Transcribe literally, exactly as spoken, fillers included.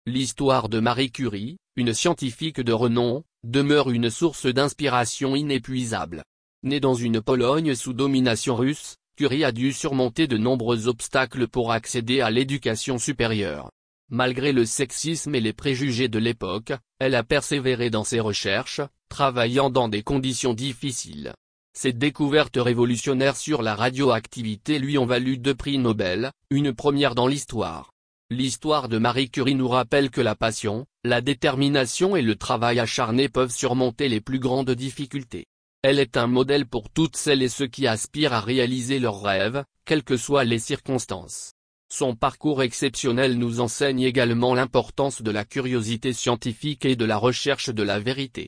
L'histoire de Marie Curie, une scientifique de renom, demeure une source d'inspiration inépuisable. Née dans une Pologne sous domination russe, Curie a dû surmonter de nombreux obstacles pour accéder à l'éducation supérieure. Malgré le sexisme et les préjugés de l'époque, elle a persévéré dans ses recherches, travaillant dans des conditions difficiles. Ses découvertes révolutionnaires sur la radioactivité lui ont valu deux prix Nobel, une première dans l'histoire. L'histoire de Marie Curie nous rappelle que la passion, la détermination et le travail acharné peuvent surmonter les plus grandes difficultés. Elle est un modèle pour toutes celles et ceux qui aspirent à réaliser leurs rêves, quelles que soient les circonstances. Son parcours exceptionnel nous enseigne également l'importance de la curiosité scientifique et de la recherche de la vérité.